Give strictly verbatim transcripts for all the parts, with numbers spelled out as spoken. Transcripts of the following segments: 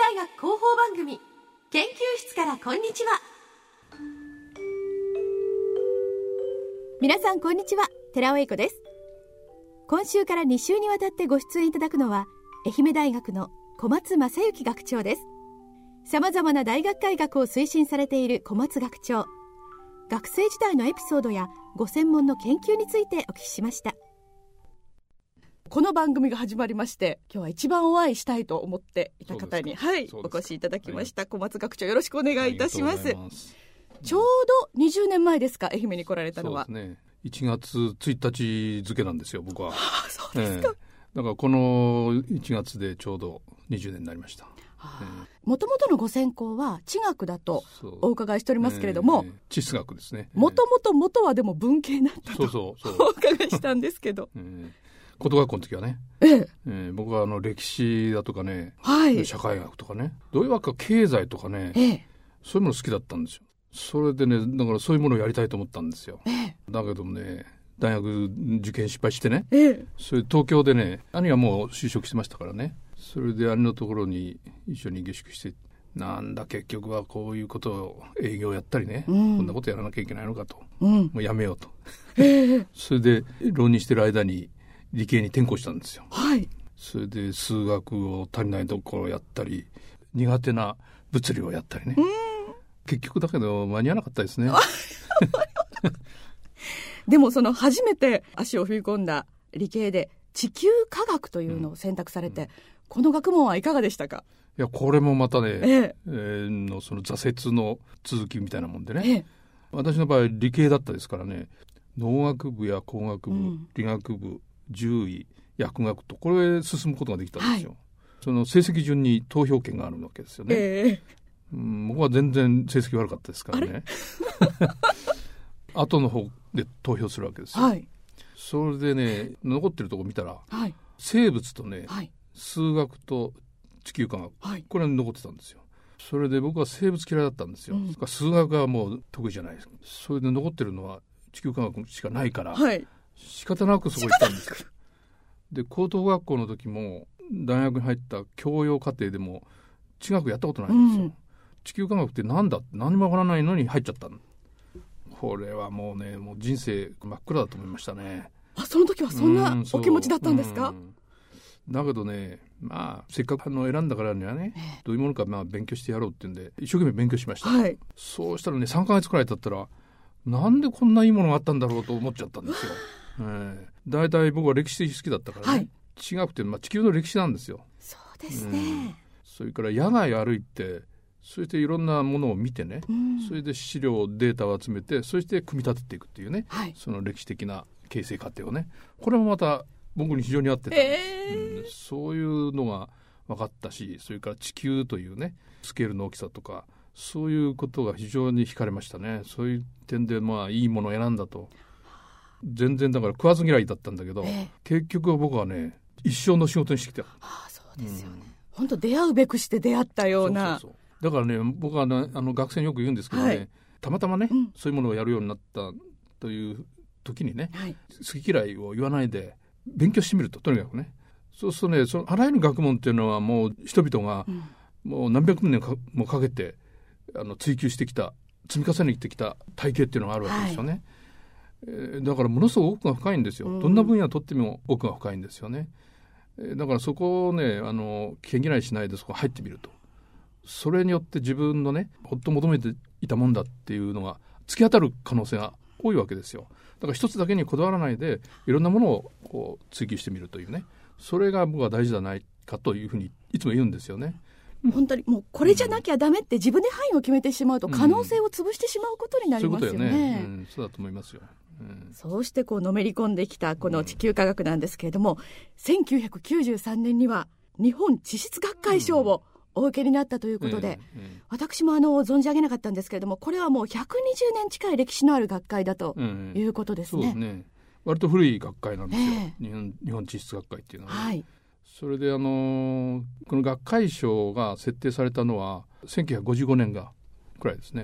大学広報番組研究室からこんにちは。 皆さんこんにちは、寺尾英子です。今週からに週にわたってご出演いただくのは愛媛大学の小松正幸学長です。さまざまな大学改革を推進されている小松学長、学生時代のエピソードやご専門の研究についてお聞きしました。この番組が始まりまして、今日は一番お会いしたいと思っていた方に、はい、お越しいただきました、はい、小松学長、よろしくお願いいたします。ます。ちょうどにじゅうねんまえですか、愛媛に来られたのは。 そうですね、いちがつついたち付なんですよ、僕は。 ああ、そうですか、えー、 だからこのいちがつでちょうどにじゅうねんになりました。 もともとのご専攻は地学だとお伺いしておりますけれども、 えー、地質学ですね。 もともと元はでも文系だったとそうそうそうお伺いしたんですけど、 えー、高等学校の時はね、 えーえー、僕はあの歴史だとかね、 はい、 社会学とかね、どういうわけか経済とかね、 えー、 そういうもの好きだったんですよ。それでね、だからそういうものをやりたいと思ったんですよ、 えー、 だけどもね、大学受験失敗してね、 えー、 それ東京でね、兄はもう就職してましたからね、それで兄のところに一緒に下宿して、なんだ結局はこういうことを営業やったりね、うん、こんなことやらなきゃいけないのかと、うん、もうやめようと、えー、それで浪人してる間に理系に転校したんですよ、 はい、それで数学を足りないところをやったり、苦手な物理をやったりね、 うん、 結局だけど間に合わなかったですねでもその初めて足を踏み込んだ理系で地球科学というのを選択されて、うん、この学問はいかがでしたか？ いや、これもまたね、 えええー、のその挫折の続きみたいなもんでね、 ええ、 私の場合理系だったですからね、農学部や工学部、うん、理学部、獣医、薬学とこれ進むことができたんですよ、はい、その成績順に投票権があるわけですよね、 ええ、 うん、僕は全然成績悪かったですからね後の方で投票するわけですよ、 はい、 それでね、残ってるとこ見たら、 はい、 生物とね、 はい、 数学と地球科学、 はい、 これは残ってたんですよ。それで僕は生物嫌いだったんですよ、うん、数学はもう得意じゃないです。それで残ってるのは地球科学しかないから、 はい、 仕方なくそこ行ったんですよ。で、高等学校の時も大学に入った教養課程でも地学やったことないんですよ、うん、地球科学ってなんだって何もわからないのに入っちゃったの。これはもうね、もう人生真っ暗だと思いましたね。 あ、その時はそんなお気持ちだったんですか？ うん、だけどね、まあせっかくあの選んだからにはね、ええ、どういうものかまあ勉強してやろうっていうんで一生懸命勉強しました、 はい、 そうしたらね、さんかげつくらい経ったらなんでこんないいものがあったんだろうと思っちゃったんですよ、えー、だいたい僕は歴史好きだったからね、はい、地学って、まあ、地球の歴史なんですよ。 そうですね、うん、 それから野外歩いて、そしていろんなものを見てね、うん、それで資料データを集めて、そして組み立てていくっていうね、はい、その歴史的な形成過程をね、これもまた僕に非常に合ってたんです、えーうん、そういうのが分かったし、それから地球というねスケールの大きさとか、そういうことが非常に惹かれましたね。そういう点でまあいいものを選んだと。全然だから食わず嫌いだったんだけど、えー、結局は僕はね一生の仕事にしてきた。 ああ、そうですよね、うん、本当出会うべくして出会ったような。 そうそうそう、だからね、僕はあのあの学生によく言うんですけどね、はい、たまたまね、うん、そういうものをやるようになったという時にね、はい、好き嫌いを言わないで勉強してみると、とにかくね、そうするとね、そのあらゆる学問っていうのはもう人々がもう何百年かもかけてあの追求してきた、積み重ねてきた体系っていうのがあるわけですよね、はい、えー、だからものすごく奥が深いんですよ、うん、どんな分野をとっても奥が深いんですよね、えー、だからそこをね、あの危険嫌いしないでそこ入ってみると、それによって自分のねほっと求めていたもんだっていうのが突き当たる可能性が多いわけですよ。だから一つだけにこだわらないでいろんなものをこう追求してみるというね、それが僕は大事じゃないかというふうにいつも言うんですよね。 本当にもうこれじゃなきゃダメって自分で範囲を決めてしまうと可能性を潰してしまうことになりますよね、うん、そういうことよね、うん、 そうだと思いますよ、うん、 そうしてこうのめり込んできたこの地球科学なんですけれども、うん、せんきゅうひゃくきゅうじゅうさんねんには日本地質学会賞をお受けになったということで、うんうん、私もあの存じ上げなかったんですけれども、これはもうひゃくにじゅうねん近い歴史のある学会だということですね、うんうん、そうですね、 割と古い学会なんですよ、えー、日本、日本地質学会っていうのは、ね、はい、それであのこの学会賞が設定されたのはせんきゅうひゃくごじゅうごねんがくらいですね。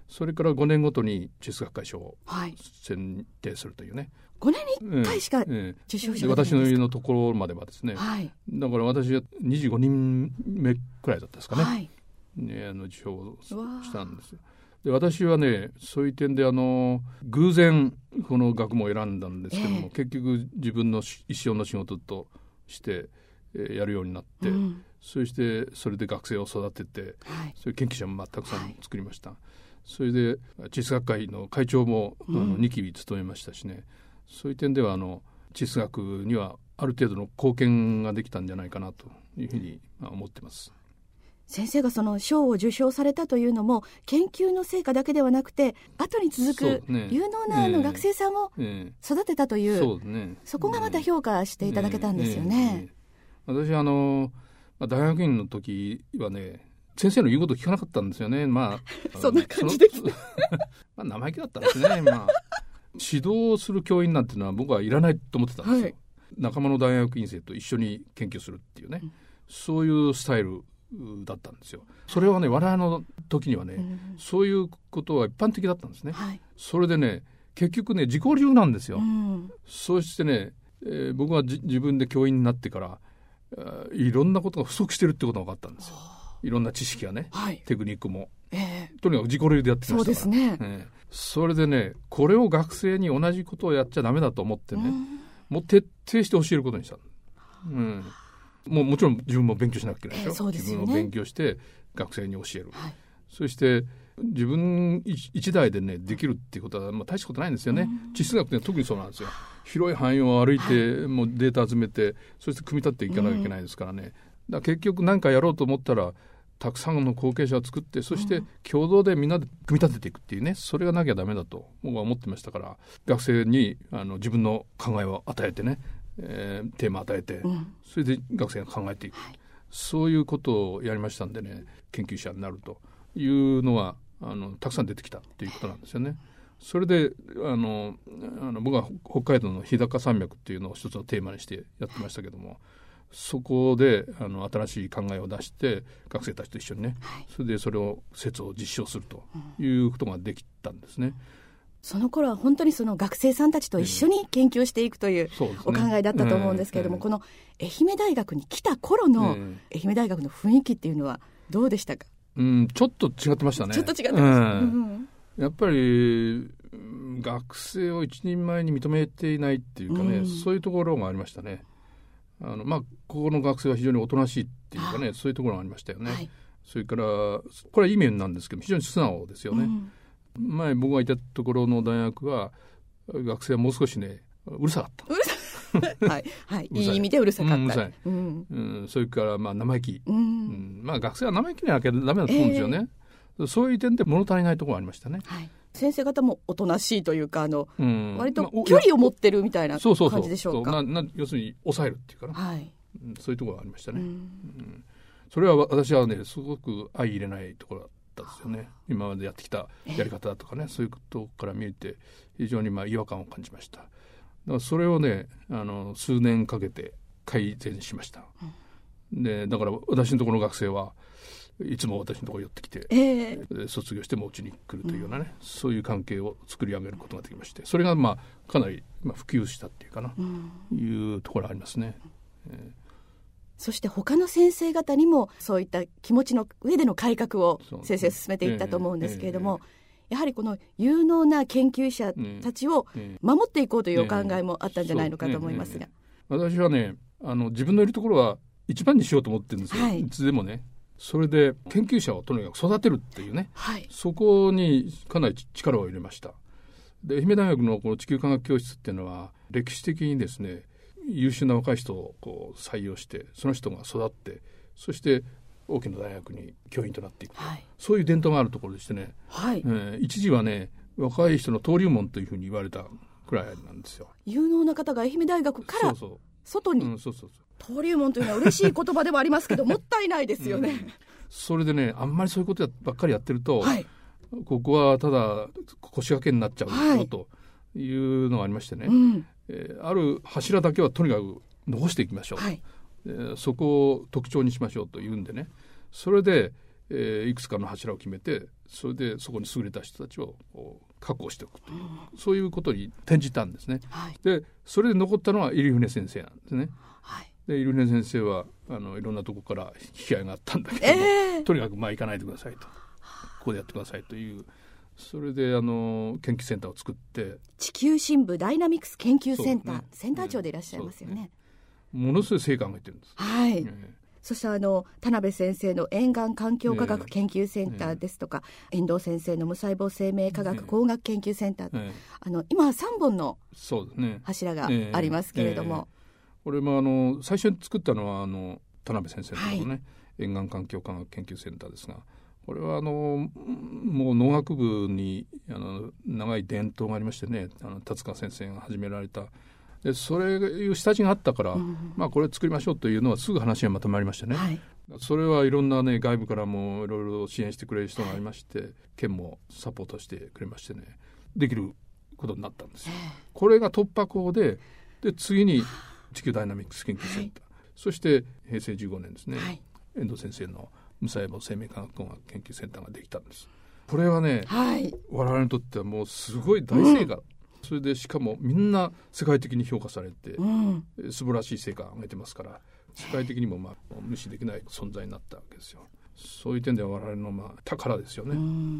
それからごねんごとに地質学会賞を選定するというね、 ごねんにいっかいしか受賞者が出ないんですか。 私の家のところまではですね、 はい、 だから私はにじゅうごにんめくらいだったですかね、 はいね、あの受賞したんですよ。で私はねそういう点であの偶然この学問を選んだんですけども、えー、結局自分の一生の仕事として、えー、やるようになって、うん、そしてそれで学生を育てて、はい、そういう研究者もたくさん作りました、はい、それで地質学会の会長も、うん、あのにき務めましたしね、そういう点ではあの地質学にはある程度の貢献ができたんじゃないかなというふうに思ってます。 先生がその賞を受賞されたというのも研究の成果だけではなくて後に続く有能なあの学生さんを育てたという、そうね、そこがまた評価していただけたんですよね。 私あの大学院の時はね先生の言うこと聞かなかったんですよね。まあそんな感じですねまあ生意気だったんですね、まあ、指導する教員なんていうのは僕はいらないと思ってたんですよ、はい、仲間の大学院生と一緒に研究するっていうね、うん、そういうスタイルだったんですよ。それはね我々の時にはね、うん、そういうことは一般的だったんですね、はい、それでね結局ね自己流なんですよ、うん、そしてね、えー、僕は自分で教員になってからいろんなことが不足してるってことが分かったんですよ。いろんな知識がね、はい、テクニックも、えー、とにかく自己流でやってきましたから。 そうですね、 えー、それでねこれを学生に同じことをやっちゃダメだと思ってね、うん、もう徹底して教えることにした、うん、もうもちろん自分も勉強しなきゃいけないでしょ、えーそうですよね、自分を勉強して学生に教える、はい、そして自分一台でねできるっていうことは、まあ、大したことないんですよね、うん、地質学って特にそうなんですよ。広い範囲を歩いて、はい、もうデータ集めてそして組み立っていかなきゃいけないですからね、うん、だから結局何かやろうと思ったらたくさんの後継者を作ってそして共同でみんなで組み立てていくっていうね、それがなきゃダメだと僕は思ってましたから、学生にあの自分の考えを与えてね、えー、テーマを与えて、うん、それで学生が考えていく、はい、そういうことをやりましたんでね、研究者になるというのはあのたくさん出てきたっていうことなんですよね。それであのあの僕は北海道の日高山脈っていうのを一つのテーマにしてやってましたけども、そこであの新しい考えを出して学生たちと一緒にね、はい、それでそれを説を実証するということができたんですね、うん、 その頃は本当にその学生さんたちと一緒に研究していくというお考えだったと思うんですけれども、えーえー、この愛媛大学に来た頃の愛媛大学の雰囲気っていうのはどうでしたか？ うん、ちょっと違ってましたね。 ちょっと違ってました、うんうんやっぱり学生を一人前に認めていないっていうかね、うん、そういうところがありましたね。あのまあここの学生は非常におとなしいっていうかね、そういうところがありましたよね、はい、それからこれはいい面なんですけど非常に素直ですよね、うん、前僕がいたところの大学は学生はもう少しねうるさかった。 うるさはい、はい、いい意味でうるさかった、うん、うるさい、 うんうん、それからまあ生意気、うんうん、まあ学生は生意気になきゃダメだと思うんですよね、えー、そういう点で物足りないところがありましたね、はい、 先生方もおとなしいというかあの、うん、割と距離を持ってるみたいな感じでしょうか。 そうそうそうなな要するに抑えるっていうかな、はい、そういうところがありましたね、うんうん、それは私はねすごく相入れないところだったんですよね。今までやってきたやり方とかね、そういうことから見えて非常にまあ違和感を感じました。だからそれをねあの数年かけて改善しました、うん、でだから私のところの学生はいつも私のところに寄ってきて、えー、卒業してもうちに来るというようなね、うん、そういう関係を作り上げることができまして、それがまあかなりまあ普及したっていうかな、うん、いうところありますね、えー、 そして他の先生方にもそういった気持ちの上での改革を先生進めていったと思うんですけれども、えーえーやはりこの有能な研究者たちを守っていこうというお考えもあったんじゃないのかと思いますが、 私はねあの自分のいるところは一番にしようと思ってるんですよ、はい、いつでもね。それで研究者をとにかく育てるっていうね、はい、そこにかなり力を入れました。で愛媛大学のこの地球科学教室っていうのは歴史的にですね優秀な若い人をこう採用してその人が育ってそして大きな大学に教員となっていく、はい、そういう伝統があるところでしてね、はいえー、一時はね若い人の登竜門というふうに言われたくらいなんですよ。 有能な方が愛媛大学から外に登竜門というのは嬉しい言葉でもありますけどもったいないですよね、うん、 それでねあんまりそういうことばっかりやってると、はい、ここはただ腰掛けになっちゃうよ、はい、というのがありましてね、うんえー、ある柱だけはとにかく残していきましょう、はいえー、そこを特徴にしましょうというんでね、それで、 えー、いくつかの柱を決めて、それでそこに優れた人たちを確保しておくという、うん、そういうことに転じたんですね、はい、でそれで残ったのは入船先生なんですね、はい、で入船先生はあのいろんなとこから引き合いがあったんだけども、えー、とにかくまあ行かないでくださいと、ここでやってくださいという、それであの研究センターを作って、 地球深部ダイナミクス研究センター、ね、センター長でいらっしゃいますよね、ね、 ものすごい成果が出てるんです、 はい、えー、そしてあの田辺先生の沿岸環境科学研究センターですとか、えー、遠藤先生の無細胞生命科学工学研究センター、えー、あの今はさんぼんの柱がありますけれども、えーえー、 これもあの最初に作ったのはあの田辺先生の、ね、はい、沿岸環境科学研究センターですが、これはあのもう農学部にあの長い伝統がありましてね、あの達川先生が始められた、でそれいう下地があったから、うん、まあ、これ作りましょうというのはすぐ話がまとまりましてね、はい、それはいろんな、ね、外部からもいろいろ支援してくれる人がありまして、はい、県もサポートしてくれましてね、できることになったんですよ。これが突破口で、で次に地球ダイナミクス研究センター、はい、そしてへいせいじゅうごねんですね、はい、遠藤先生の無細胞生命科学工学研究センターができたんです。これはね、はい、我々にとってはもうすごい大成果、うん、それでしかもみんな世界的に評価されて、うん、素晴らしい成果を上げてますから、世界的にもまあ無視できない存在になったわけですよ。そういう点では我々のまあ宝ですよね、うん、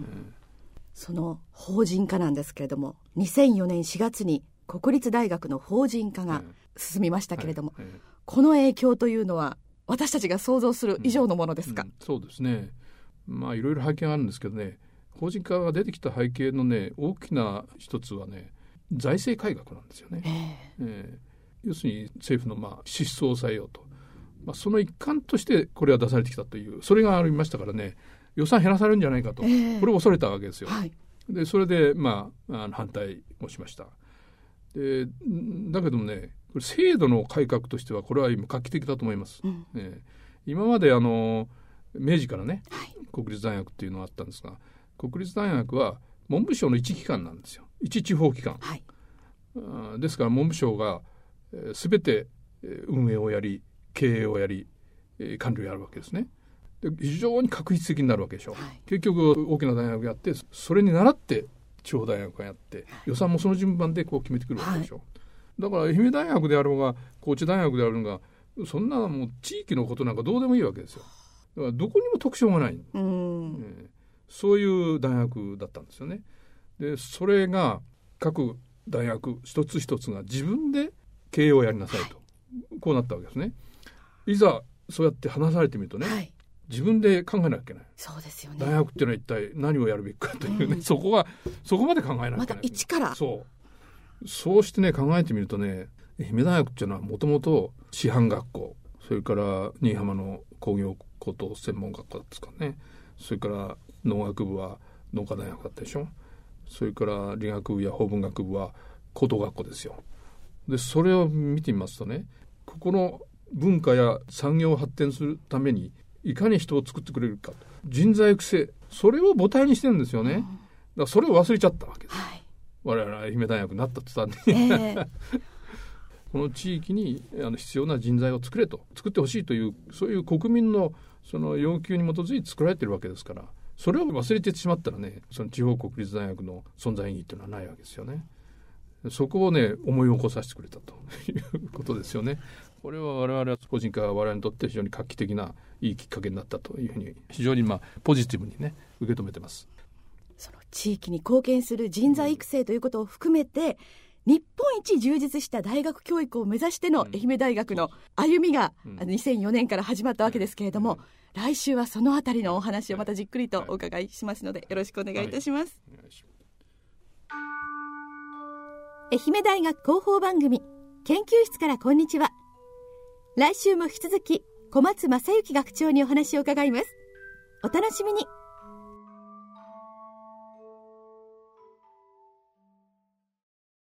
えー、その法人化なんですけれども、にせんよねんしがつに国立大学の法人化が進みましたけれども、えーえー、この影響というのは私たちが想像する以上のものですか？ うんうん、そうですね、まあいろいろ背景があるんですけどね、法人化が出てきた背景のね、大きな一つはね、財政改革なんですよね、えーえー、要するに政府のまあ支出を抑えようと、まあ、その一環としてこれは出されてきたという、それがありましたからね、予算減らされるんじゃないかと、えー、これを恐れたわけですよ、はい、でそれでまあ反対もしました。でだけどもね、これ制度の改革としてはこれは今画期的だと思います、うん、えー、今まであの明治からね、はい、国立大学っていうのがあったんですが、国立大学は文部省の一機関なんですよ、一地方機関、はい、あですから文部省が、えー、全て運営をやり経営をやり、えー、管理をやるわけですね。で非常に確率的になるわけでしょ、はい、結局大きな大学やってそれに倣って地方大学がやって、はい、予算もその順番でこう決めてくるわけでしょ、はい、だから愛媛大学であろうが高知大学であろうが、そんなもう地域のことなんかどうでもいいわけですよ。だからどこにも特徴がない、うん、えー、そういう大学だったんですよね。でそれが各大学一つ一つが自分で経営をやりなさいと、はい、こうなったわけですね。いざそうやって話されてみるとね、はい、自分で考えなきゃいけない。 そうですよね。 大学っていうのは一体何をやるべきかというね、うん、そこはそこまで考えなきゃいけない。 また一からそうそうしてね、考えてみるとね、愛媛大学っていうのはもともと師範学校、それから新居浜の工業高等専門学校ですかね、それから農学部は農科大学だったでしょ、それから理学部や法文学部は高等学校ですよ。でそれを見てみますとね、ここの文化や産業を発展するためにいかに人を作ってくれるか、人材育成、それを母体にしてるんですよね、うん、だからそれを忘れちゃったわけです、はい、我々は愛媛大学になったって言ったんで、えー、この地域にあの必要な人材を作れと、作ってほしいという、そういう国民のその要求に基づいて作られているわけですから、それを忘れてしまったらね、その地方国立大学の存在意義というのはないわけですよね。そこをね、思い起こさせてくれたということですよね。これは我々は個人化は我々にとって非常に画期的ないいきっかけになったというふうに、非常にまあポジティブにね受け止めてます。 その地域に貢献する人材育成ということを含めて、うん、日本一充実した大学教育を目指しての愛媛大学の歩みが、うん、にせんよねんから始まったわけですけれども、うん、来週はそのあたりのお話をまたじっくりとお伺いしますので、よろしくお願いいたします。はいはい、愛媛大学広報番組研究室からこんにちは。来週も引き続き小松正幸学長にお話を伺います。お楽しみに。